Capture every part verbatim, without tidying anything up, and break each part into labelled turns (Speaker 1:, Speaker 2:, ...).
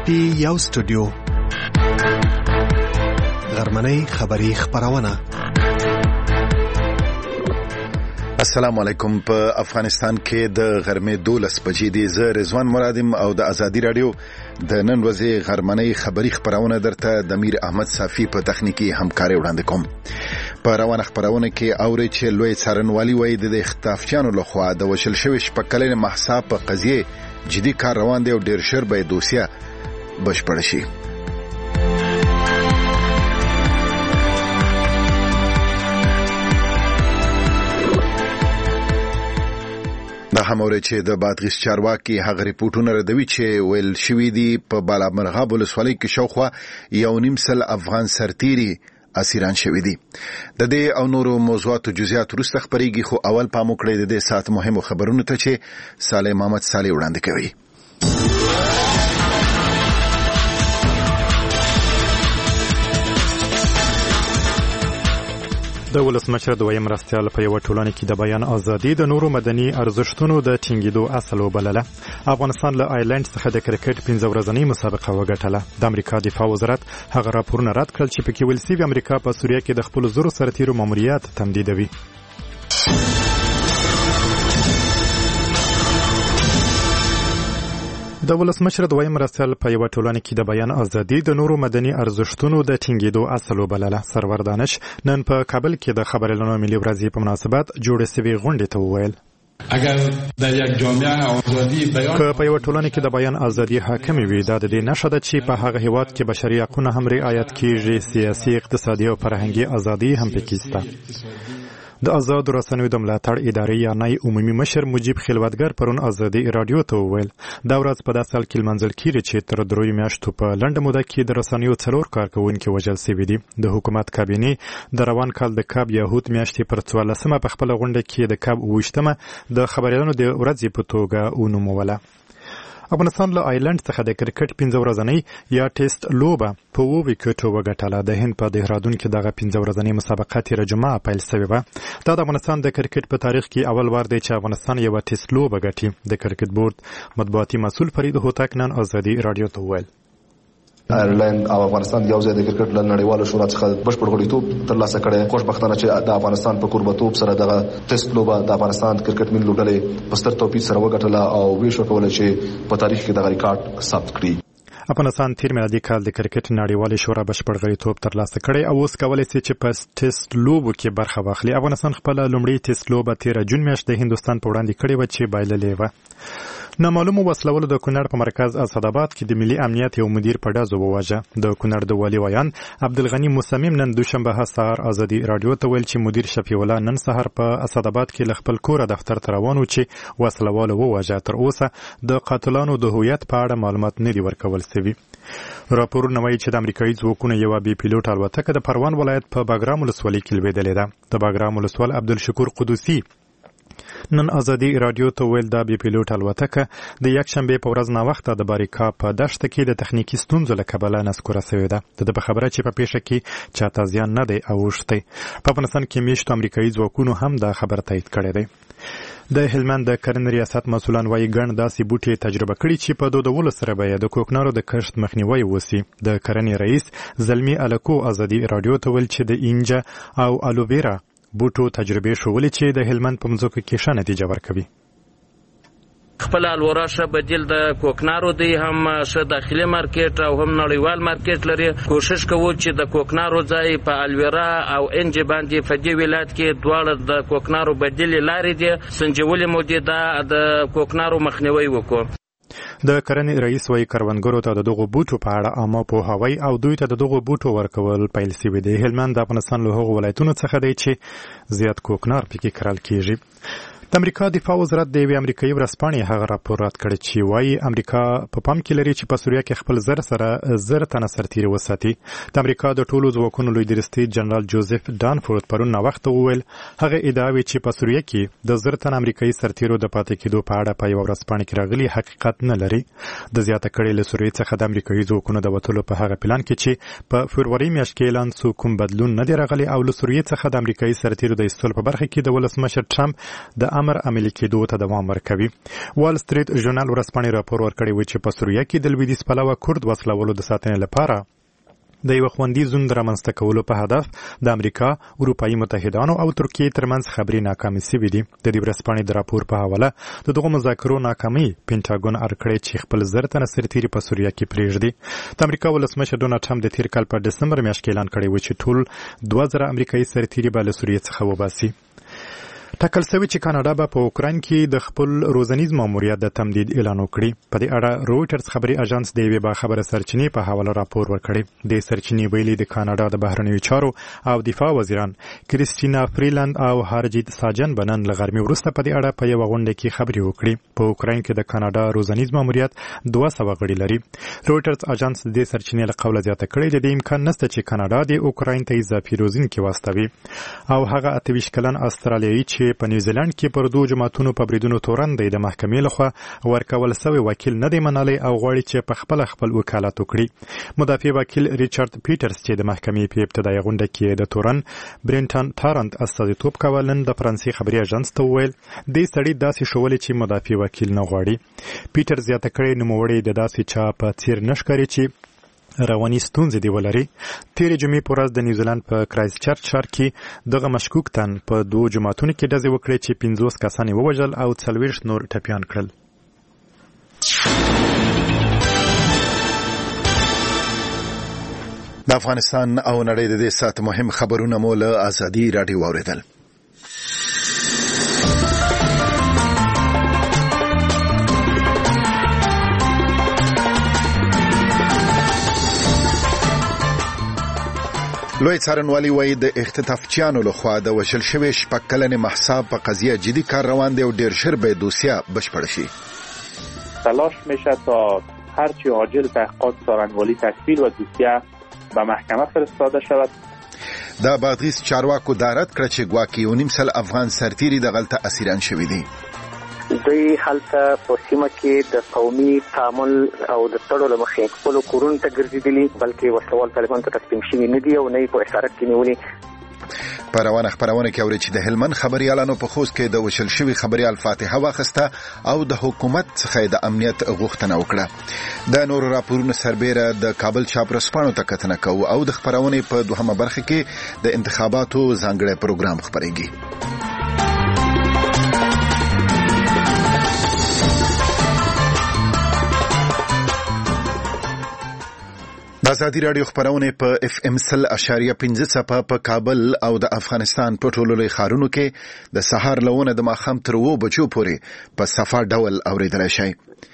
Speaker 1: پی یو سټوډیو غرمنۍ خبری خبرونه.
Speaker 2: السلام علیکم. په افغانستان کې د غرمې دولس بجې دي. زه رضوان مرادم او د ازادي رادیو د نن ورځې غرمنۍ خبری خبرونه درته د امیر احمد صافی په تخنیکی همکاري وړاندې کوم. په روانه خبرونه کې اوري چې لوی څارنوالي وایي د اختطافچانو لخوا د وشل شوی شپکلن محسا په قضیه جدي کار روان دی او ډیر شر به دوسیه بشپړ شي. دا هموره چې د بادغیس چارواکي هغه ریپورتونه ردوي چې ویل شوی دی په بالامرغاب ولسوالۍ کې شاوخوا یو نیم سل افغان سرتیري اسیران شوی دي. د دې او نورو موضوعاتو جزئیات وروسته خبرېږي، خو اول پام وکړئ د دې ساعت مهمو خبرونو ته چې صالح محمد صالح وړاندې کوي.
Speaker 3: د ولسمشر دویم مرستیال په یو ټولنه کې د بیان ازادي د نورو مدني ارزښتونو د ټینګېدو اصل وبلله. افغانستان له آیلند څخه د کرکټ پنځه ورځنۍ مسابقه وګټله. د امریکا دفاع وزارت هغه راپورونه رد کړل چې پکې ویل شوي امریکا په سوریه کې د خپلو زرو سرتیرو ماموریت تمدیدوي. د ولسمشر دویم مرستیال په یو ټولنه کې د بیان ازادي د نورو مدني ارزښتونو د ټینګېدو اصل وبلله. سرور دانش نن په کابل کې د خبريالانو ملي ورځې په مناسبت جوړې شوې غونډې ته وویل
Speaker 4: اگر در یک جامعه آزادی بیان
Speaker 3: که په یو ټولنه کې د بیان ازادي حاکم وي، دا د دې نښه ده چې په هغه هیواد کې بشري حقونه هم رعایت کیږي، سیاسي، اقتصادي او فرهنګي ازادي هم پکې شته. د آزاد رسنیو د ملاتړ ادارې یعنی عمومي مشر مجیب خلوتګر پرون ازادي رادیو ته وویل دا ورځ په داسې حال کې لمانځل کیږي چې تر دروي میاشتو په لنډه موده کې د رسنیو څلور کارکوونکي وژل شوي دي. د حکومت کابینې د روان کال د کاب یهود میاشتې پر څوارلسمه په خپله غونډه کې د کاب اوویشتمه د خبريالانو د ورځې په توګه ونوموله. افغانستان له آیلند څخه د کرکټ پنځه ورځنۍ یا ټیسټ لوبه په اووه ویکټو وګټله. د هند په دهرادون کې دغه پنځه ورځنۍ مسابقه تېره جمعه پیل شوې وه. دا د افغانستان د کرکټ په تاریخ کې اول وار دی چې افغانستان یوه ټیسټ لوبه ګټي. د کرکټ بورډ مطبوعاتي مسؤل فرید هوتک نن ازادي رادیو ته وویل
Speaker 5: آیرلند او افغانستان یو ځای د کرکټ له نړیوالو شورا څخه بشپړ غړیتوب ترلاسه کړی. خوشبختانه چې د افغانستان په قربتوب سره دغه ټیسټ لوبه د افغانستان کرکټ ملي لوبډلې په ستر توپیر سره وګټله او ویش وکوله چې په تاریخ کې دغه ریکارډ ثبت کړي.
Speaker 3: افغانستان تیر میلادي کال د کرکټ نړیوالې شورا بشپړ غړیتوب ترلاسه کړی او اوس کولی شي چې په ټیسټ لوبو کې برخه واخلي. افغانستان خپله لومړۍ ټیسټ لوبه تیره جون میاشت د هندوستان په وړاندې کړې وه چې بایللې وه. نامعلومو وسلوالو د کونړ په مرکز اسداباد کې د ملي امنیت یو مدیر په ډزو وواژه. د کونړ د والي ویان عبدالغني مصمم نن دوشنبه سهار ازادي رادیو ته ویل چې مدیر شفیع الله نن سهار په اسداباد کې له خپل کوره دفتر ته روان و چې وسلوالو وواژه. تر اوسه د قاتلانو د هویت په اړه معلومات نه دي ورکول شوي. راپورونه وایي چې د امریکایي ځواکونو یوه بې پیلوټ الوتکه د پروان ولایت په باګرام ولسوالۍ کې لوېدلې ده. د باګرام ولسوال عبدالشکور قدوسي نن ازادي رادیو ته ویل دا بې پیلوټ الوتکه د یکشنبې په ورځ ناوخته د باریکا په دښته کې د تخنیکي ستونزو له کبله نسکوره شوې ده. د ده په خبره چې په پیښه کې چاته زیان نه دی اوښتی. په افغانستان کې میشتو امریکایي ځواکونو هم دا خبر تایید کړی دی. د هلمند د کرنې ریاست مسؤلان وایي ګڼ داسې بوټي تجربه کړي چې په دودولو سره به یې د کوکنارو د کښت مخنیوی وسي. د کرنې رئیس زلمي الکو ازادي رادیو ته ویل چې د اینجا او الوویرا بوټو تجربه شولې چې د هلمند په مځکو کې ښه نتیجه ورکوي.
Speaker 6: خپل الورا ښه بدیل د کوکنارو دی، هم ښه داخلي مارکیټ او هم نړیوال مارکیټ لري. کوشش کوو چې د کوکنارو ځای په الویرا او انجی باندې په دې ولایت کې دواړه د کوکنارو بدیل لارې دي سنجولې موجوده د کوکنارو مخنیوي وکړو.
Speaker 3: د کرنې رئیس وایي کروندګرو ته د دغو بوټو په اړه عامه پوهاوی او دوی ته د دغو بوټو ورکول پیل شوي دي. هلمند د افغانستان له هغو ولایتونو څخه دی چې زیات کوکنار پکې کرل کیږي. د امریکا دفاع وزارت د یوې امریکایي ورځپاڼې هغه راپور رد کړی چې وایي امریکا په پام کې لري چې په سوریه کې خپل زر سره زر تنه سرتیري وساتي. د امریکا د ټولو ځواکونو لوی درستي جنرال جوزف دانفورد پرون ناوخته وویل هغه ادعاوې چې په سوریه کې د زر تنه امریکایي سرتیرو د پاتې کېدو په اړه په یوه ورځپاڼه کې راغلي حقیقت نه لري. د زیاته کړې له سوریې څخه د امریکایي ځواکونو د وتلو په هغه پلان کې چې په فبروري میاشت کې اعلان سو کوم بدلون نه دی راغلی او له سوریې څخه د امریکایي سرتیرو د ایستلو په برخه کې د ولسمشر ټرمپ د امر عملي کېدو ته دوام ورکوي. وال سټریټ ژورنال ورځپاڼې راپور ورکړی و چې په سوریه کې د لویدیځ پلوه کورد وسلوالو د ساتنې لپاره د یو خوندي زون رامنځته کولو په هدف د امریکا، اروپایي متحدانو او ترکیې ترمنځ خبري ناکامي شوې دي. د دې ورځپاڼې د راپور په حواله د دغو مذاکرو ناکامي پینټاګون ارکړی چې خپل زر تنه سرتیري په سوریه کې پرېږدي. د امریکا ولسمشر ډونالډ ټرمپ د تیر کال په دسمبر میاشت کې اعلان کړی و چې ټول دوه زره امریکایي سرتیري به له سوریې څخه وباسي. ټاکل شوی چې کاناډا به په اوکراین کې د خپل روزنیز ماموریت د تمدید اعلان وکړي. په دې اړه رویټرز خبري اژانس د یوې باخبره سرچینې په حواله راپور ورکړی. د سرچینې ویلي د کاناډا د بهرنیو چارو او دفاع وزیران کریسټینا فریلند او هارجیت ساجن بنن له غرمې وروسته په دې اړه په یوه غونډه کې خبري وکړي. په اوکراین کې د کاناډا روزنیز ماموریت دوه سوه غړي لري. رویټرز اژانس د دې سرچینې له قوله زیاته کړې د امکان نشته چې کاناډا د اوکراین ته اضافي روزونکي واستوي او هغه اته ویشت کلن استرالیایي چې په نیوزیلند کې پر دوه جماعتونو په بریدونو تورن دی د محکمې لخوا ورکول شوی وکیل نه دی منلی او غواړي چې په خپل خپل وکالت وکړي. مدافع وکیل ریچارډ پیټرز چې د محکمې په ابتدایي غونډه کې د تورن برینټن تارنت استازیتوب کوه نن د فرانسې خبري اژانس ته وویل دې سړي داسې شولې چې مدافع وکیل نه غواړي. پیټرز زیاته کړی نوموړی د داسې چا په څیر نه ښکاري چې رواني ستونزې دی ولري. تیرې جمعې په ورځ د نیوزیلند په کرایست چرچ ښار کې دغه مشکوک تن په دوه جماعتونو کې ډزې وکړې چې پنځوس کسان یې ووژل او څلوېښت نور ټپیان کړل.
Speaker 2: د افغانستان او نړۍ د دې ساعت مهم خبرونه مو له ازادي راډیو واورېدل. لوی څارنوالي وایي د اختطافچیانو لخوا د وژل شوې شپږ کلنې مهسا په قضیه جدي کار روان دی او ډېر ژر به دوسیه بشپړه شي.
Speaker 7: تلاش میشه تا هرچی عاجل تحقیقات څارنوالي تکمیل و دوسیه به محکمه فرستاده شود.
Speaker 2: د بادغیس چارواکو دارت کړه چې ګواکې یو نیم سل افغان سرتیري دغلته اسیران شوي دي.
Speaker 8: دوی هلته په سیمه کې د قومي تعامل او د تړلو له مخې خپلو کورونو ته ګرځېدلي بلکې وسلوال طالبانو ته تسلیم شوي نه دي او نه یې په اسارت کې نیولي.
Speaker 2: په روانه خبرونه کې اوري چې د هلمند خبريالانو په خوست کې د وشل شوی خبريال فاتحه واخسته او د حکومت څخه د امنیت غوښتنه وکړه. د نور راپورونو سربېره د کابل چاپرسپانو ته کتنه کوو او د خبرونه په دوهمه برخه کې د انتخاباتو ځانګړی پروګرام خبرېږي. د ازادي راډیو خبرونه په اف ام سل اشاریه پنځه څپه په کابل او د افغانستان په ټولو لوی ښارونو کې د سهار لونه د ماښام تر اوو بجو پورې په صفا ډول اوریدلی شي.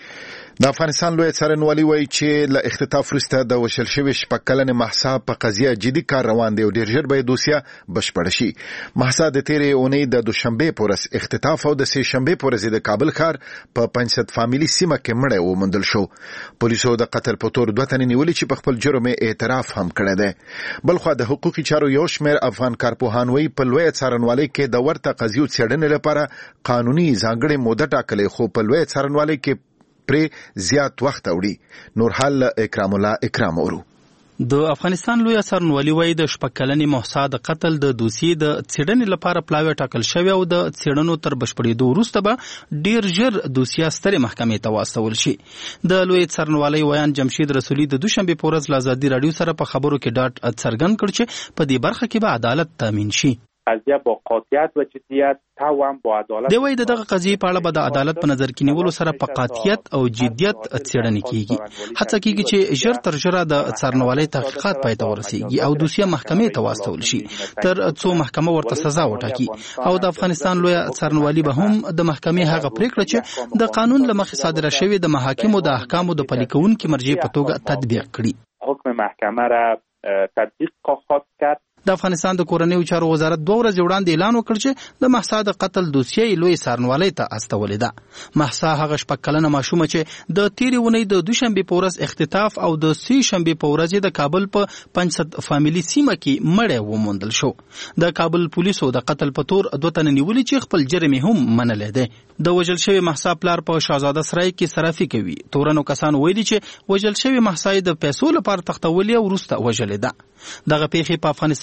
Speaker 2: د افغانستان لوی څارنوالي وایي چې له اختطاف وروسته د وژل شوې شپږ کلنې مهسا په قضیه جدي کار روان دی او ډېر ژر به یې دوسیه بشپړه شي. مهسا د تېرې اونۍ د دوشنبې په ورځ اختطاف او د سې شنبې په ورځ د کابل ښار په پنځصد فامیلي سیمه کې مړی وموندل شو. پولیسو د قتل په تور دوه تنې نیولي چې په خپل جرم یې اعتراف هم کړی دی. بلخوا د حقوقي چارو یو شمېر افغان کارپوهان وایي په لویه څارنوالۍ کې د ورته قضیو څېړنې لپاره قانوني ځانګړې موده ټاکلې خو په لویه څارنوالۍ کې پرې زیات وخت اوړي. نور حال اکرام الله اکرام اورو.
Speaker 9: د افغانستان لوی څارنوالي وایي د شپږ کلنې مهسا د قتل د دوسیې د څېړنې لپاره پلاوی ټاکل شوی او د څېړنو تر بشپړېدو وروسته به ډېر ژر دوسیه سترې محکمې ته واستول شي. د لوی څارنوالۍ ویان جمشید رسولي د دوشنبې په ورځ له ازادي راډیو سره په خبرو کې ډاډ څرګند کړ چې په دې برخه کې به عدالت تامین شي.
Speaker 7: قضیه با قاطعیت و جدیت تاوام با عدالت.
Speaker 9: دی وایي دغه قضیې په اړه به د عدالت په نظر کې نیولو سره په قاطعیت او جدیت څېړنې کیږي. هڅه کیږي چې ژر تر ژره د څارنوالۍ تحقیقات پای ته ورسیږي او دوسیه محکمې ته واستول شي تر څو محکمه ورته سزا وټاکي او د افغانستان لوی څارنوالي به هم د محکمې هغه پریکړه چې د قانون له مخې صادره شوې د محاکمو د احکامو د پلي کوونکي مرجع په توګه تطبیق کړي.
Speaker 7: حکم محکمه را تطبیق خواهد کرد.
Speaker 9: د افغانستان د کورنیو چارو وزارت دوه ورځې وړاندې اعلان وکړ چې د مهسا د قتل دوسیه لوی څارنوالۍ ته استولې ده. مهسا هغه شپږ کلنه ماشومه چې د تېرې اونۍ د دوشنبې په ورځ اختطاف او د سې شنبې په ورځ د کابل په پنځصد فامیلي سیمه کې مړی وموندل شو. د کابل پولیسو د قتل په تور دوه تنه نیولي چې خپل جرم هم منلی دی. د وژل شوې مهسا پلار په شهزاده سرای کې صرافي کوي. تورنو کسانو ویلي چې وژل شوې مهسا د پیسو لپاره تختولې او وروسته وژلې ده. دغه پیښې په افغانستان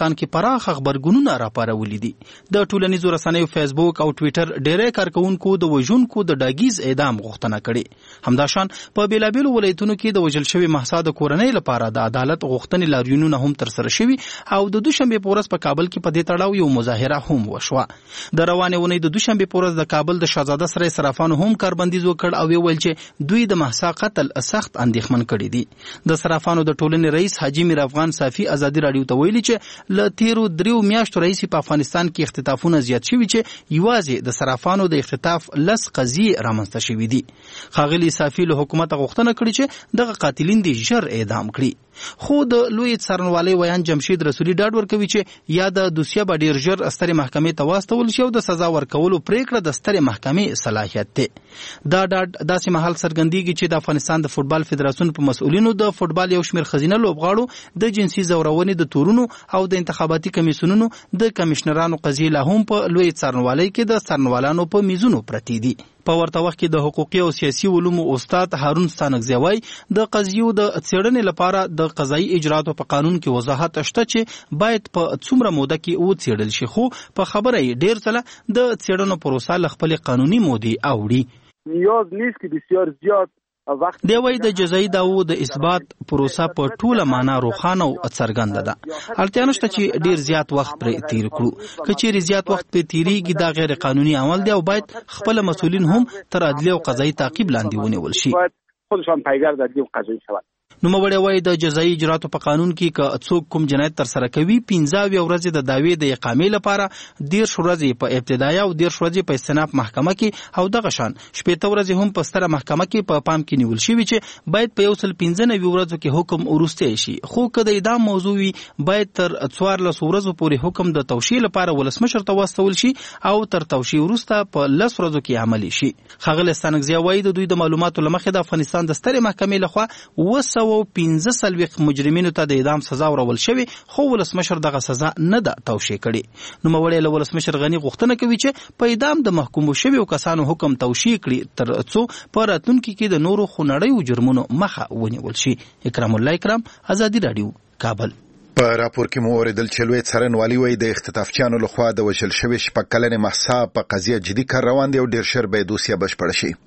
Speaker 9: افغانستان کې پراخ خبرګونونه راپارولي دي. د ټولنیزو رسنیو فیسبوک او ټوئیټر ډېری کارکونکو د وژونکو د ډاګیز اعدام غوښتنه کړې. همداشان په بیلابیلو ولایتونو کې د وژل شوي مهسا د کورنۍ لپاره د عدالت غوښتنې لاریونونه هم ترسره شوي او د دوشنبه په ورځ په کابل کې په دې تړاو یو مظاهره هم وشوه. د روانې اونۍ د دوشنبه په ورځ د کابل د شهزاده سرای صرافانو هم کاربندیز وکړ او ویل چې دوی د مهسا قتل سخت اندېښمن کړي دي. د صرافانو د ټولنې رئیس حاجی میر افغان صافي ازادي راډیو ته ویلي چې له تیرو دریو میاشتو راهیسې په افغانستان کې اختطافونه زیات شوي چې یوازې د صرافانو د اختطاف لس قضیې رامنځته شوي دي. ښاغلي صافي له حکومت غوښتنه کړې چې دغه قاتلین دې ژر اعدام کړي. خو د لوی څارنوالۍ ویان جمشید رسولي ډاډ ورکوي چې یا د دوسیه به ډیر ژر سترې محکمې ته واستول شي او د سزا ورکولو پریکړه د سترې محکمې صلاحیت دی. دا ډاډ داسې مهال څرګندېږي چې د افغانستان د فوټبال فدراسیون په مسؤلینو د فوټبال یو شمېر ښځینه لوبغاړو د جنسي ځورونې د تورونو او د انتخاباتي کمیسیونونو د کمشنرانو قضیې لا هم په لوی څارنوالۍ کې د څارنوالانو په میزونو پرتې دي. په ورته وخت کې د حقوقي او سیاسي علومو استاد هارون ستانکزی وایي د قضیو د څېړنې لپاره د قضایي اجراتو په قانون کې وضاحت شته چې باید په څومره موده کې وڅېړل شي، خو په خبره یې ډېر ځله د څېړنو پروسه له خپلې قانوني مودې اوړي.
Speaker 10: نیاز نیست که بسیار زیاد
Speaker 9: دی وایي د جزایي دعوو د اثبات پروسه په ټوله معنا روښانه او څرګنده ده. اړتیا نشته چې ډیر زیات وخت پرې تیر کړو. که چیرې زیات وخت پرې تیریږي دا غیر قانوني عمل دی او باید خپل مسؤلین هم تر عدلي او قضایي تعقیب لاندې ونیول شي.
Speaker 10: خودشان پیگرد عدلی و قضایی شود.
Speaker 9: نوموړی وایي د جزایي اجراتو په قانون کې که څوک کوم جنایت ترسره کوي پنځه اویا ورځې د دعوې د اقامې لپاره دېرش ورځې په ابتدایه او دېرش ورځې په استئناف محکمه کې او دغه شان شپېته ورځې هم په ستره محکمه کې په پام کې نیول شوي چې باید په یو سل پنځه نوي ورځو کې حکم وروستی شي. خو که د اعدام موضوع وي باید تر څوارلس ورځو پورې حکم د توشیح لپاره ولسمشر ته واستول شي او تر توشیح وروسته په لس ورځو کې عملي شي. ښاغلی ستانکزی وایي د دوی د معلوماتو له مخې د افغانستان د سترې محکمې لخوا اوه سوه پنځه څلوېښت مجرمینو ته د اعدام سزا ورول شوې، خو ولسمشر دغه سزا نه ده توشیح کړې. نوموړی له ولسمشر غني غوښتنه کوي چې په اعدام د محکومو شویو کسانو حکم توشیح کړي تر څو په راتلونکي کې د نورو خونړیو جرمونو مخه ونیول شي. اکرام الله اکرام، ازادي راډیو، کابل.
Speaker 2: په راپور کې مو اوریدل چې لوی څارنوالي وایي د اختطافچیانو لخوا د وژل شوې شپږ کلنې مهسا په قضیه جدي کار روان دی او ډېر ژر به دوسیه بشپړه شي.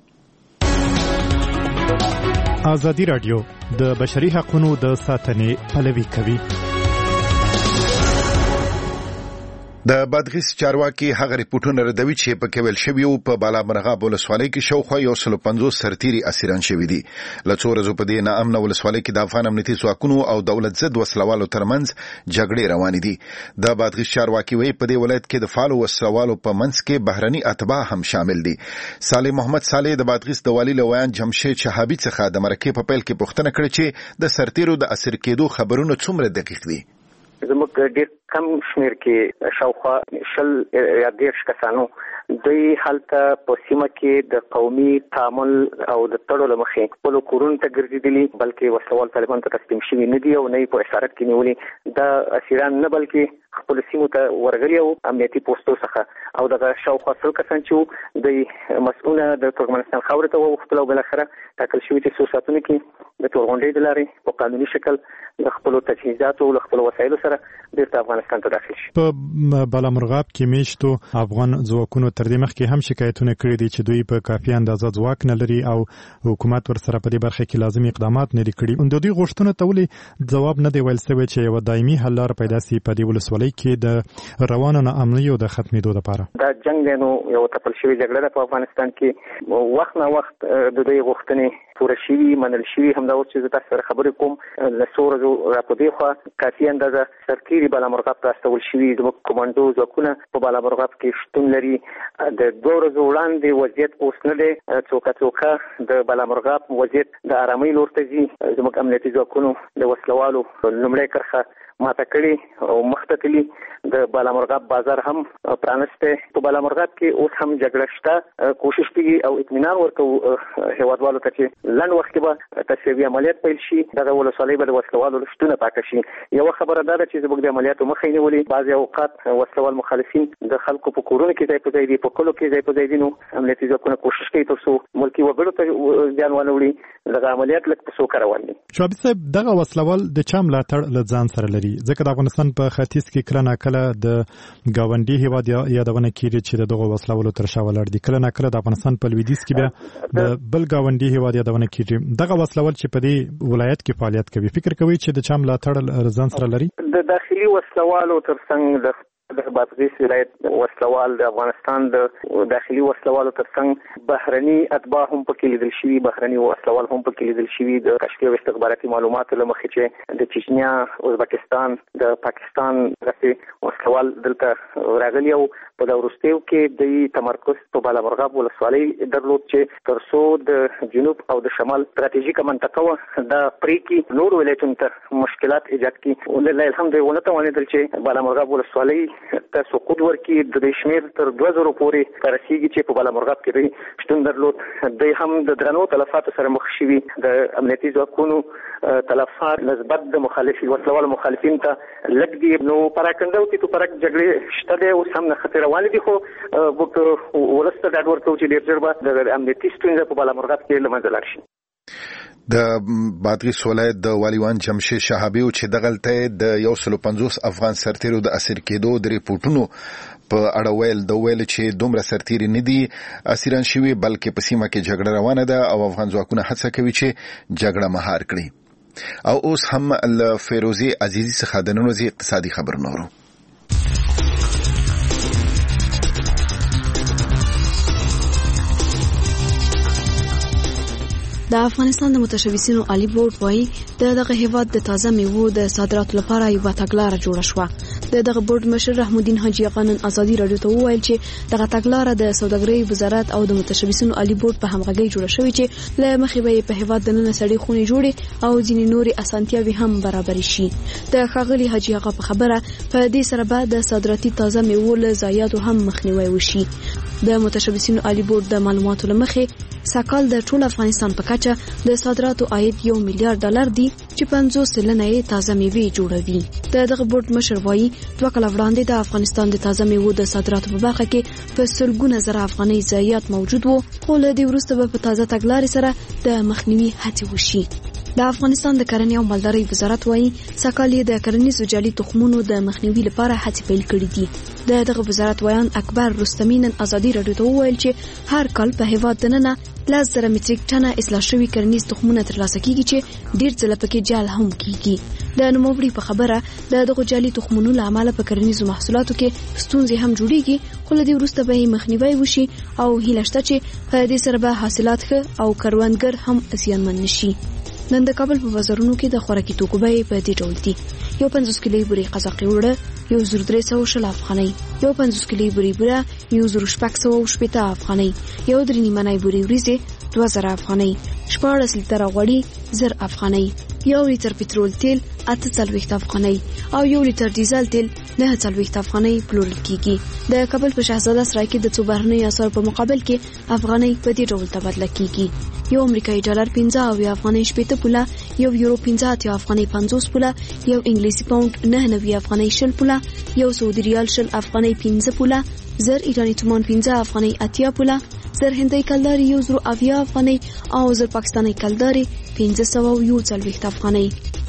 Speaker 3: ازادي راډیو د بشري حقوقو د ساتنې پلوي کوي.
Speaker 2: د بادغیس چارواکي هغه ریپورتونه ردوي چې په کې ویل شوي وو په بالامرغاب ولسوالۍ کې شاوخوا یو سل پنځوس سرتیري اسیران شوي دي. له څو ورځو په دې ناامنه ولسوالۍ کې د افغان امنیتي ځواکونو او دولت ضد وسلوالو ترمنځ جګړې روانې دي. د بادغیس چارواکي وایي په دې ولایت کې د فعالو وسلوالو په منځ کې بهرني اتباع هم شامل دي. صالح محمد صالح د بادغیس د والي له ویان جمشید شهابي څخه د مرکې په پیل کې پوښتنه کړې چې د سرتیرو د اسیر کېدو خبرونه څومره دقیق دي.
Speaker 8: زموږ ډېر کم شمیر کې شاوخوا شل یا دېرش کسانو دوی هلته په سیمه کې د قومي تعامل او د تړلو له مخې خپلو کورونو ته ګرځېدلي، بلکې وسلوال طالبانو ته تسلیم شوي نه دي او نه یې په اسارت کې نیولي. دا اسیران نه بلکې خپلو سیمو ته ورغلي او امنیتي پوستو څخه او دغه شاوخوا سل کسان چې دوی مسؤله د ترکمنستان خاورې ته واوښتل او بالاخره ټاکل شوي چې څو ساعتونو کې د تورغونډۍ د لارې په قانوني شکل د خپلو تجهیزاتو او له خپلو وسایلو سره بیرته افغانستان ته داخل شي.
Speaker 3: په بالامرغاب کې میشتو افغان ځواکونو تر دې مخکې هم شکایتونه کړي دي چې دوی په کافي اندازه ځواک نه لري او حکومت ورسره په دې برخه کې لازمي اقدامات نه لري کړي. د دوی غوښتنو ته ولې ځواب نه دی ویل شوی چې یو دایمي حل لاره پیدا شي په دې ولسوالۍ کې د روانو ناامنۍ او د ختمېدو لپاره؟ دا
Speaker 8: جنګ نو یو تپل شوی جګړه ده په افغانستان کې. وخت نه وخت د دوی غوښتنې پوره شوي منل شوي. همدا اوس چې زه تاسو سره خبرې کوم له څو ورځو را په دې خوا کافي اندازه سرتیري بالامرغاب ته استول شوي. زموږ کمانډو ځواکونه په بالامرغاب کې شتون لري. د دوه ورځو وړاندې وضعیت اوس نه دی څوکه څوکه د بالامرغاب وضعیت د آرامۍ لور ته ځي. زموږ امنیتي ځواکونو د وسلوالو لومړۍ کرښه ماته کړي او مخته تللي. د بالامرغاب بازار هم پرانسته. په بالامرغاب کې اوس هم جګړه شته. کوشش کیږي او اطمینان ورکوو هیوادوالو ته چې لنډ وخت کې به تصفیوي عملیات پیل شي. دغه ولسوالۍ به د وسلوالو له شتونه پاکه شي. یوه خبره دا ده چې زموږ د عملیاتو مخه یې نیولې. بعضې اوقات وسلوال مخالفین د خلکو په کورونو کې ځای په ځای دي، په کلو کې ځای په ځای دي. نو امنیتي ځواکونه کوشش کوي تر څو ملکي وګړو ته زیان ونه وړي. دغه عملیات لږ په سوکه روان دي.
Speaker 3: شعبي صاحب، دغه وسلوال د چا ملاتړ له ځان سره لري؟ لري ځکه د افغانستان په ختیځ کې کله ناکله د ګاونډي هیواد یادونه کیږي چې دغه وسلوالو تر شا ولاړ دي کله ناکله د افغانستان په لویدیځ کې بیا د بل ګاونډي هیواد یادونه کیږي دغه وسلوال چې په دې ولایت کې فعالیت کوي فکر کوي چې د چا ملاتړ ځان سره لري
Speaker 8: د داخلي وسلوالو ترڅنګ د د بادغیس ولایت وسلوال د افغانستان د داخلي وسلوالو ترڅنګ بهرني اتباع هم پکې لیدل شوي بهرني وسلوال هم پکې لیدل شوي د کشفي او استخباراتي معلوماتو له مخې چې د چچنیا ازبکستان د پاکستان دغه وسلوال دلته راغلي او په دا وروستیو کې د تمرکز په بالامرغاب ولسوالۍ درلود چې ترڅو د جنوب او د شمال ستراتیژیکه منطقه د پریکي نور ولایتونو ته مشکلات ایجاد کړي ولله الحمد ونه توانېدل چې بالامرغاب ولسوالۍ ته سقوط ورکړي د دې شمېر تر دوه زره پورې رسیږي چې په بالامرغاب کې دوی شتون درلود دوی هم د درنو تلفاتو سره مخ شوي د امنیتي ځواکونو تلفات نسبت د مخالفین وسلوال مخالفین ته لږ دي نو پراکنده او تیتو پرک جګړې شته دی اوس هم نښتې روانې دي خو ولس ته ډاډ ورکوو چې ډېر ژر به د امنیتي ستونزه په بالامرغاب کې له منځه لاړ شي
Speaker 2: د بادغیس ولایت د والیوان جمشید شهابي چې دغلته د یو سل پنځوس افغان سرتیرو د اسیر کېدو د ریپورتونو په اړه ویل د ویل چې دومره سرتیري نه دي اسیران شوي بلکې په سیمه کې جګړه روانه ده او افغان ځواکونه هڅه کوي چې جګړه مهار کړي او اوس هم له فیروزي عزیزي څخه د نن ورځې اقتصادي خبر نورو
Speaker 11: د افغانستان د متشبثینو عالی بورډ وايي د دغه هیواد د تازه میوو د صادراتو لپاره یو تګلارې جوړه شوه د دغه بورډ مشر رحم الدین حاجی قانون ازادي رادیو ته وویل چې دغه تګلارې د سوداګرۍ وزارت او د متشبثینو عالی بورډ په همغږي جوړه شوې چې له مخې به په هیواد د نن سړي خونې جوړي او ځینې نوري اسانتیاوي هم برابر شي د ښاغلي حاجی هغه په خبره په دې سره به د صادراتي تازه میوو له ضایعاتو هم مخنیوي وشي د متشبثینو عالی بورډ د معلوماتو لمخې ساکال د ټول افغانستان په کچه د صادراتو عاید یو میلیارډ ډالر دی چې پنځوس سلنه یې تازه میوې جوړوي د دغه بورډ مشر وایي دوه کاله وړاندې د افغانستان د تازه میوو د صادراتو په برخه کې په سلګونه زره افغانۍ ضایعات موجود وو خو له دې وروسته به په تازه تګلارې سره د مخنیوي هڅې وشي د افغانستان د کرنې او مالدارۍ وزارت وایي ساکال یې د کرنیزو جعلي تخمونو د مخنیوي لپاره هڅې پیل کړې دي د دغه وزارت ویان اکبر رستمی نن ازادي رادیو ته وویل چې هر کال په هیواد دننه لس زره متریک ټنه اصلاح شوي کرنیز تخمونه ترلاسه کیږي چې ډیر ځله پکې جعل هم کیږي د نوموړي په خبره د دغه جعلي تخمونو له امله په کرنیزو محصولاتو کې ستونزې هم جوړیږي خو له دې وروسته به یې مخنیوی وشي او هیله شته چې په دې سره به حاصلات ښه او کروندګر هم زیانمن نشي نن د کابل په بازارونو کې د خوراکي توکو بیې په دې ډول دي یو پنځوس کیلو بوري قزاقي وړه یو زر درې سوه شل افغانۍ یو پنځوس کیلو بوري بوره یو زر شپږ سوه شپېته افغانۍ یو درې نیمه نی بوري وریځې دوه زره افغانۍ شپاړس لیتره غوړي زر افغانۍ یو لیتر پټرول تیل اته څلوېښت افغانۍ او یو لیتر ډیزل تیل نه څلوېښت افغانۍ پلورل کیږي د کابل په شهزاده سرای کې د څو بهرنیو اسعارو په مقابل کې افغانۍ په دې ډول تبادله کیږي یو امریکایي ډالر پنځه اویا افغانۍ شپېته پوله یو یورو پنځه اتیا افغانۍ پنځوس پوله یو انګلیسي پاونډ نه نوي افغانۍ شل پوله یو سعودي ریال شل افغانۍ پنځه پوله زر ایرانی تومان پنځه افغانۍ اتیا پوله زر هندۍ کلداري یو زر اویا افغانۍ او زر پاکستاني کلداري پنځه سوه یو څلوېښت افغانۍ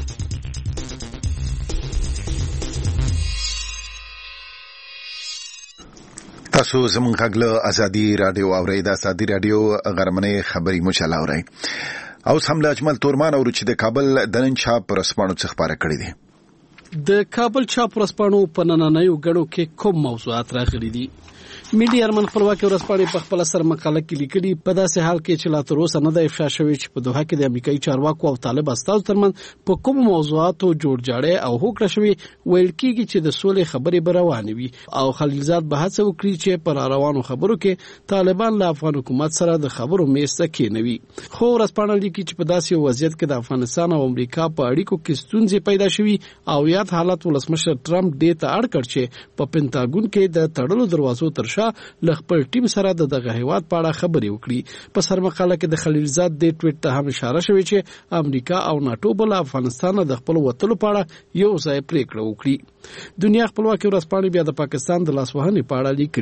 Speaker 2: تاسو زموږ غږ له ازادي رادیو اورئ د ازادي رادیو غرمنۍ خبري مو چلاورئ او هم له اجمل تورمان او چې د کابل د نن چاپ رسپانو څخه خبره کړې دي
Speaker 12: د کابل چاپ رسپانو په نننیو غړو کې کوم موضوعات راغلي دي ملي ارمن خپلواکي ورځپاڼې په خپل سر مقاله کې لیکلي په داسې حال کې چې لا تر اوسه نه د افشا شوی چې په دوحه کې د امریکایي چارواکو او طالب استازو ترمنځ په کوم موضوعاتو جوړ جاړی او هوکړه شوی ویل کېږي چې د سولې خبرې به روانې وي او خلیلزاد به هڅه وکړي چې پر روانو خبرو کې طالبان له افغان حکومت سره د خبرو میز ته کېنوي خو ورځپاڼه لیکي چې په داسې وضعیت کې د افغانستان او امریکا په اړیکو کې ستونزې پیدا شوي او یاد حالت ولسمشر ټرمپ دې ته اړ کړ چې په پینټاګون کې د تړلو دروازو تر شا له خپل ټیم سره د دغه هیواد په اړه خبرې وکړي په سر مقاله کې د خلیلزاد د ټویټ ته هم اشاره شوې چې امریکا او ناتو بل افغانستان د خپل وټلو په اړه یو ځای پریکړه وکړي دنیا خپلواکي ورځپاڼې بیا د پاکستان د لاسوهنې په اړه لیکلي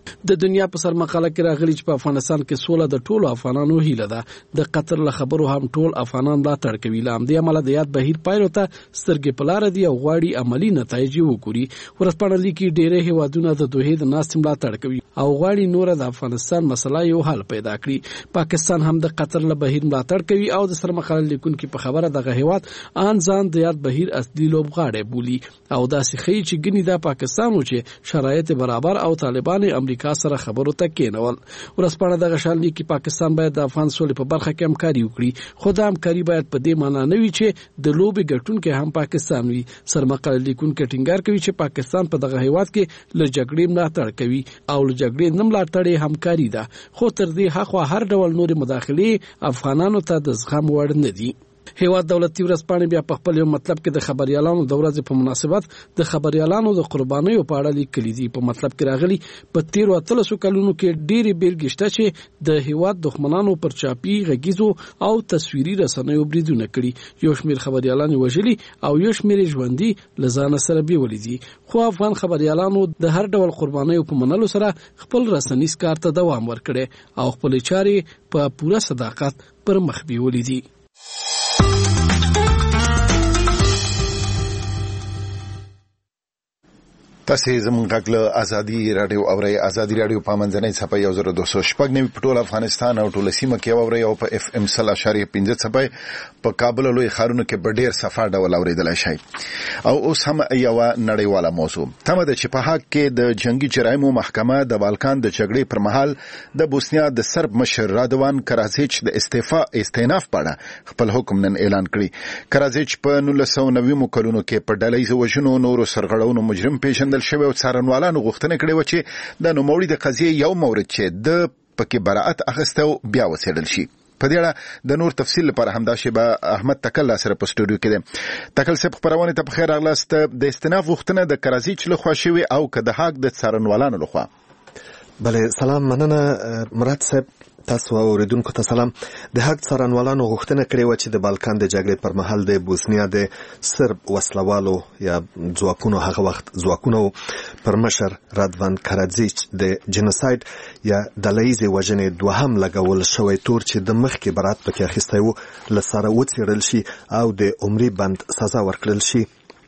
Speaker 12: د دنیا په سر مقاله کې راغلي چې په افغانستان کې سوله د ټولو افغانانو هیله ده. د قطر له خبرو هم ټول افغانان ملاتړ کوي. له همدې امله د یاد بهیر پایلو ته سترګې په لاره دي او غواړي عملي نتایج وګوري. ورځپاڼه لیکي ډېری هیوادونه د دوحې د ناستې ملاتړ کوي او غواړي نوره د افغانستان مسله یو حل پیدا کړي. پاکستان هم د قطر له بهیر ملاتړ کوي او د سر مقاله لیکونکي په خبره دغه هیواد ان ځان د یاد بهیر اصلي لوبغاړی بولي او داسې ښیي چې ګنې دا پاکستان و چې شرایط برابر او طالبان امریکا سره خبرو ته کېنول. ورځپاڼه دغه شان لیکي پاکستان باید د افغان سولې په برخه کې همکاري وکړي، خو دا همکاري باید په دې معنا نه وي چې د لوبې ګټونکی هم پاکستان وي. سرمقاله لیکونکی ټینګار کوي چې پاکستان په دغه هیواد کې له جګړې ملاتړ کوي او له جګړې نه ملاتړ همکاري ده، خو تر دې هاخوا هر ډول نورې مداخلې افغانانو ته د زغم وړ نه دي. هیواد دولتي ورځپاڼې بیا په خپل یو مطلب کې د خبريالانو د ورځې په مناسبت د خبريالانو د قربانیو په اړه لیکلي دي. په مطلب کې راغلي په تیرو اتلسو کلونو کې ډېرې بیلګې شته چې د هیواد دښمنانو پر چاپي غږیزو او تصویري رسنیو بریدونه کړي. یو شمېر خبريالان وژلي او یو شمېر ژوندي له ځانه سره بیولي دي. خو افغان خبريالانو د هر ډول قربانیو په منلو سره خپل رسنیز کار ته دوام ورکړي او خپل چارې په پوره صداقت پر مخ بیولي دي.
Speaker 2: تاسو زموږ غږ له ازادي رادیو اورئ. ازادي رادیو په منځنۍ څپه یو زر دوه سوه شپږ نوي په ټول افغانستان او ټوله سیمه کې اورئ او په اف ام سل اشاریه پنځه څپه په کابل لوی ښارونو کې په ډېر صفا ډول اورېدلی شئ. او اوس هم یوه نړیواله موضوع تمه ده چې په حق کې د جنگي جرایمو محکمه د بالکان د جګړې پر مهال د بوسنیا د سرب مشر رادوان کرازیچ د استعفا استئناف په اړه خپل حکم نن اعلان کړی. کرازیچ په نولس سوه نوي کلونو کې په ډلهییزو وژنو نورو سرغړونو مجرم پیژندل شوی او څارنوالانو غوښتنه کړې وه چې د نوموړي د قضیې یو مورد چې د پکې براءت اخیسته بیا وڅېړل شي. په دې اړه د نور تفصیل لپاره همدا شیبه احمد تکل سره په سټوډیو کې دی. تکل صاحب خبرونه ته بخیر راغلاست. د استئناف غوښتنه د کرازیچ لخوا شوې او که د حق د څارنوالانو لخوا؟
Speaker 1: بله سلام، مننه مراد صاحب. تاسو اوریدونکو ته سلام. د حق څارنوالانو غوښتنه کړې وه چې د بالکان د جګړې پر مهال د بوسنیا د سرب وسلوالو یا ځواکونو هغه وخت ځواکونو پر مشر رادوان کرازیچ د جنوساید یا ډلهییزې وژنې دوهم لګول شوی تور چې د مخکې برات پکې اخیستی و له سره وڅېړل شي او د عمري بند سزا ورکړل شي.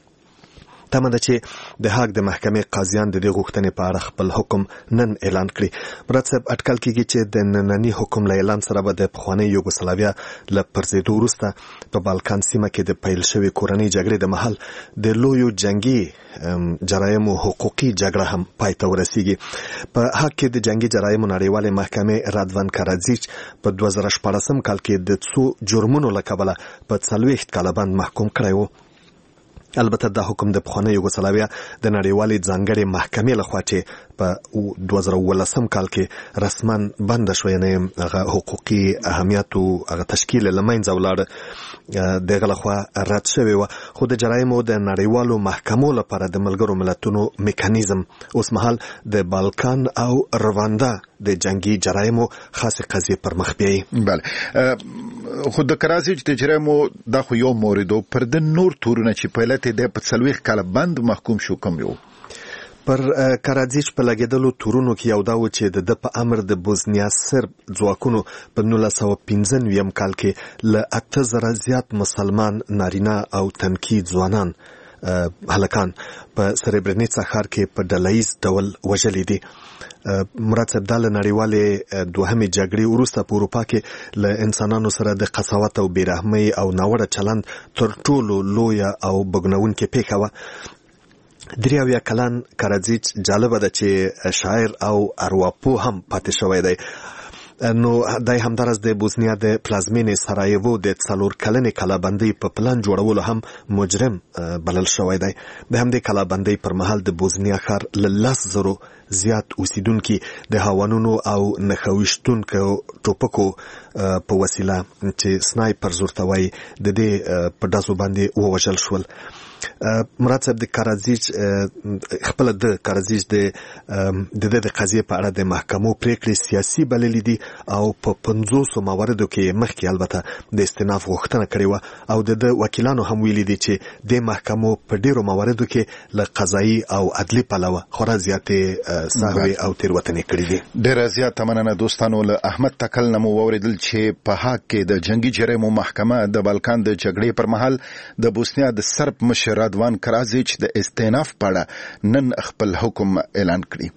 Speaker 1: تمه ده چې د حق د محکمې قاضیان د دې غوښتنې په اړه خپل حکم نن اعلان کړي. مراد صاحب اټکل کېږي چې د ننني حکم له اعلان سره به د پخوانۍ یوګوسلاویا له پرځېدو وروسته په بالکان سیمه کې د پیل شوې کورنۍ جګړې د مهال د لویو جنګي جرایمو حقوقي جګړه هم پای ته ورسیږي. په حق کې د جنګي جرایمو نړیوالې محکمې رادوان کرازیچ په دوه زره شپاړسم کال کې د څو جرمونو له کبله په څلوېښت کاله بند محکوم کړی و. البته دا حکم د پخوانۍ یوګوسلاویا د نړیوالې ځانګړې محکمې لخوا چې په دوه زره اوولسم کال کې رسما بنده شوه، یعنې هغه حقوقي اهمیت او هغه تشکیل له منځه ولاړه، دغه لخوا رد شوې وه. خو د جرایمو د نړیوالو محکمو لپاره د ملګرو ملتونو میکانیزم اوس مهال د بالکان او رواندا د جنگي جرایمو خاصه قضیه پر مخ بیایي.
Speaker 2: بله، خو د کرازیچ د جرایمو دا خو یو موردو پر د نور تورونه چې په علت یې دی په څلوېښت کاله بند محکوم شو کوم یو؟
Speaker 1: پر کرازیچ په لګېدلو تورونو کې یو دا و چې د ده په امر د بوسنیا سرب ځواکونو په نولس سوه پنځه نویم کال کې له اته زره زیات مسلمان نارینه او تنکي ځوانان هلکان په سربرنیڅا ښار کې په ډلهییز ډول وژلي دي. مراد صاحب دا له نړیوالې دوهمې جګړې وروسته په اروپا کې له انسانانو سره د قساوت او بېرحمۍ او ناوړه چلند تر ټولو لویه او بګنونکې پیښه وه. درې اویا کلن کرازیچ جالبه ده چې شاعر او ارواپوه هم پاتې شوی دی. نو دای همدارس د بوسنیا د پلازمینې سرایوو د څلور کلنې کلابندۍ په پلان جوړولو هم مجرم بلل شوی دی. د همدې کلابندۍ پر مهال د بوسنیا ښار له لس زرو زیات اوسیدونکي د هاوانونو او نښه ویشتونکو ټوپکو په وسیله چې سنایپرز ورته وایي د دې په ډزو باندې ووژل شول. مراد صاحب د کارازیج خپل د کارازیج د د د قضیه په اړه د محکمو پریکړې سیاسي بللې دي او په پنځوس مواردو کې مخکې البته د استئناف غوښتنه کړې و او د وکیلانو هم ویلي دي چې د محکمو په ډیرو مواردو کې له قضایي او عدلي پلوه خورا زیاتې ساهوي او تیروتنې کړې دي.
Speaker 2: ډیره زیاته مننه دوستانو. له احمد تکل نمو اوریدل چې په هاګ کې د جنگي جرایمو محکمه د بالکان د جګړې پر مهال د بوسنیا د سرب مشر رادوان کرازیچ د استئناف په اړه نن خپل حکم اعلان کړی.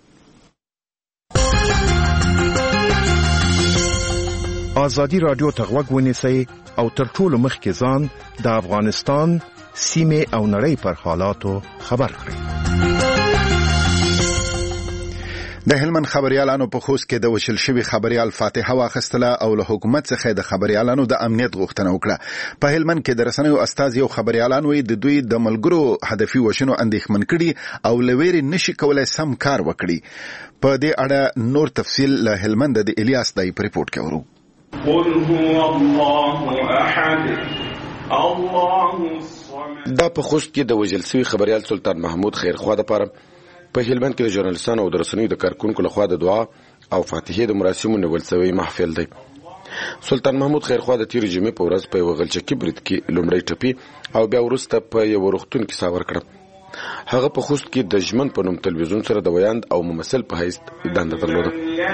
Speaker 13: آزادی رادیو ته غوږ ونیسئ او تر ټولو مخکې ځان د افغانستان سیمې او نړۍ پر حالاتو خبر کړئ.
Speaker 2: د هلمند خبريالانو په خوست کې د وشل شوی خبريال فاتحه واخستله او له حکومت څخه د خبريالانو د امنیت غوښتنه وکړه. په هلمند کې د رسنیو استازي او خبريالان وایي د دوی د ملګرو هدفي وشنو اندېښمن کړي او لویری نشي کولای سم کار وکړي. په دې اړه نور تفصیل له هلمند د الیاس دای په ریپورت کې ورو.
Speaker 14: قل هو الله احد الله الصمد.
Speaker 15: دا په خوست کې د وجل سوي خبريال سلطان محمود خیرخوا د پاره په هلمند کې د ژورنالستانو او د رسنیو د کارکونکو لخوا د دعا او فاتحې د مراسمو نیول شوی محفل دی. سلطان محمود خیرخوا د تیر جمعې په ورځ په یو غلچکی برید کې لومړی ټپي او بیا وروسته په یو روغتون کې ساور کړ. هغه په خوست کې د ژمن په نوم تلویزیون سره د ویاند او ممثل په حیث دنده درلوده.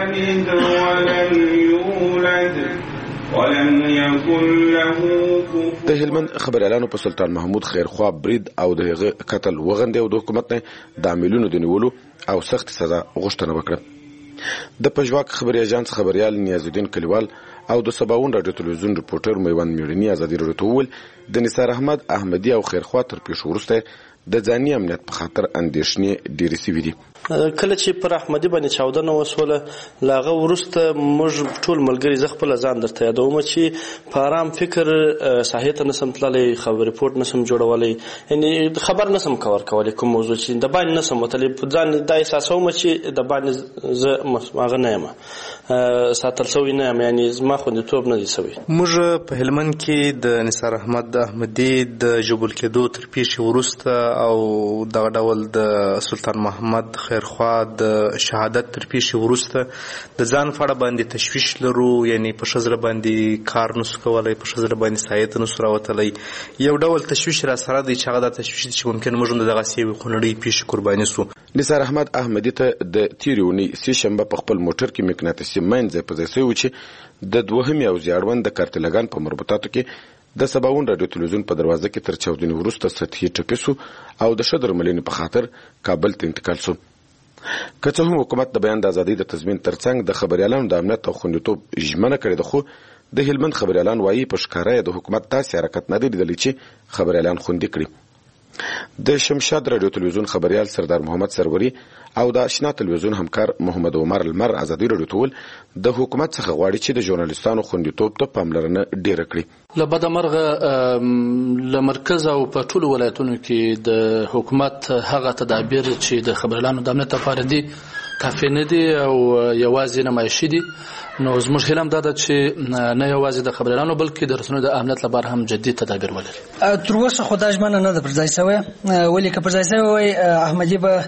Speaker 15: د هلمند خبريالانو په سلطان محمود خیرخوا برید او د هغه قتل وغندې او د حکومت نه د عاملونو د نیولو او سخت سزا غوښتنه وکړه. د پژواک خبري اژانس خبريال نیاز الدین کلیوال او د سباون رادیو تلویزیون ریپورټر میوند میړنی ازادي رادیو ته وویل د نثار احمد احمدی او خیرخوا تر پیښ وروسته د ځاني امنیت په خاطر اندېښنې ډېرې سوي دي.
Speaker 16: کله چې پر احمدي باندې چاودنه وسوله لاغه ورسته موږ ټول ملګري زه خپل ځان درته یادوم چې په آرام فکر صحیح ته نسم تللی خبر ریپورت نسم جوړولی یعنی خبر نسم کور کولی کوم موضوع چې د باندې نسم وتلی ځان دا احساسوم چې د باندې زه هغه نه یم ساتل سوی نه یم یعنی زما خوندیتوب نه دی سوی.
Speaker 17: موږ په هلمند کې د نثار احمد احمدي د ژوبل کېدو تر پیښې وروسته او دغه ډول د سلطان محمد خیرخوا د شهادت تر پیښې وروسته د ځان په اړه باندې تشویش لرو یعنی په ښځه باندې کار نسو کولی په ښځه باندې سایت نسو راوتلی یو ډول تشویش را سره دی چې هغه دا تشویش دی چې ممکن موږ هم د دغسې یوې خونړۍ پیښې قرباني سو.
Speaker 15: نثار احمد احمدي ته د تېرې اونۍ سې شنبه په خپل موټر کې مقناطیسي ماین ځای په ځای سوی و چې د دوهمې او زیاړوند د کارتلګان په مربوطاتو کې د سباون رادیو تلویزیون په دروازه کې تر چاودنې وروسته سطحي ټپي سو او د ښه درملنې په خاطر کابل ته انتقال سو. که څه هم حکومت د بیان د ازادۍ د تضمین ترڅنګ د خبريالانو د امنیت او خوندیتوب ژمنه کړې ده خو د هلمند خبريالان وایي په ښکاره د حکومت داسې حرکت نه دی لیدلی چې خبريالان خوندي کړي. د شمشاد رادیو تلویزیون خبريال سردار محمد سروري او د آشنا تلویزیون همکار محمد عمر المر ازادي رادیو ته وویل د حکومت څخه غواړي چې د ژورنالستانو خوندیتوب ته پاملرنه ډیره کړي.
Speaker 16: له بده مرغه له مرکز او په ټولو ولایتونو کې د حکومت هغه تدابیر چې د خبريالانو د امنیت لپاره دي کافي نه دي او یوازې نمایشي دي. نو زموږ هیله هم دا ده چې نه یوازې د خبريالانو بلکې د رسنیو د امنیت لپاره هم جدي تدابیر ولري.
Speaker 18: تر اوسه خو دا ژمنه نه ده پر ځای شوې ولې که پر ځای شوې وای احمدي به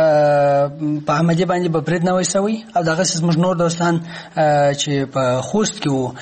Speaker 18: په احمدي باندې به برید نه وای شوی او دغسې زموږ نور دوستان چې په خوست کې وو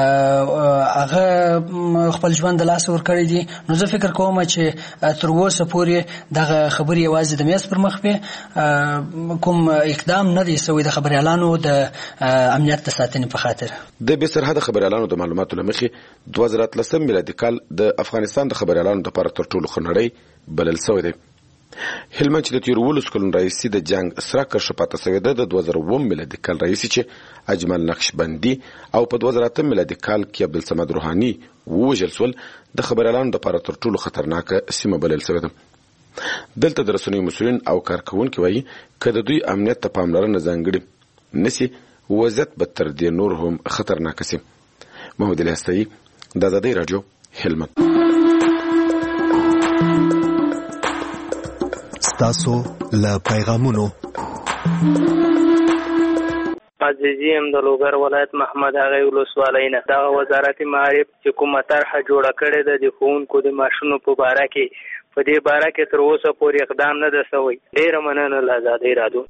Speaker 18: هغه خپل ژوند د لاسه ورکړی دي. نو زه فکر کوم چې تر اوسه پورې دغه خبرې یوازې د میز پر مخ وي کوم اقدام نه دی شوی د خبريالانو د امنیت د ساتنې په خاطر.
Speaker 15: د بې سرحده خبريالانو د معلوماتو له مخې دوه زره اتلسم میلادي کال د افغانستان د خبريالانو لپاره تر ټولو ښه نړۍ بلل سوی دی. هلمند چې د تېرو اوولسو کلونو راهیسې د جنګ سره کرښه پاته سوې ده د دوه زره اووم میلادي کال راهیسې چې اجمل نقشبندي او په دوه زره اتم میلادي کال کې عبدالصمد روحاني ووژل سول د خبريالانو لپاره تر ټولو خطرناکه سیمه بلل سوې ده. دلته د رسنیو مسؤلین او کارکوونکي وایي که د دوی امنیت ته پاملرنه ځانګړې نسي وضعیت به تر دې نور هم خطرناک سي. محمد الیاس د ازادۍ راډیو هلمند.
Speaker 1: ستاسو له پیغامونو
Speaker 19: عزیزی ام د لوګر ولایت محمد هغه ولسوالۍ نه دا وزارت معارف چې کومه طرحه جوړه کړې ده د ښوونکو د معاشونو په باره کې په دې باره کې تر اوسه پورې اقدام نه ده شوی. ډېره مننه له ازادۍ راډیو.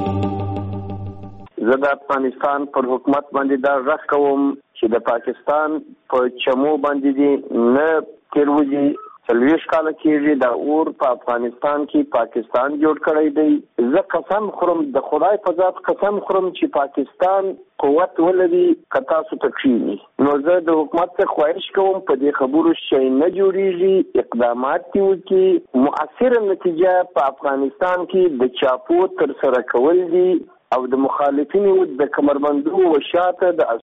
Speaker 20: زه د افغانستان پر حکومت باندې دا غږ کوم چې د پاکستان په چمو باندې دي نه تیروځي. څلوېښت کاله کېږي دا اور په افغانستان کې پاکستان جوړ کړی دی. زه قسم خورم د خدای په ذات قسم خورم چې پاکستان قوت ولري که تاسو ته کښېني. نو زه د حکومت څخه خواهش کوم په دې خبرو شی نه جوړېږي، اقدامات دې وکړي. مؤثره نتیجه په افغانستان کې د چاپو تر سره کول دي او د مخالفینو د کمربندو و شاته د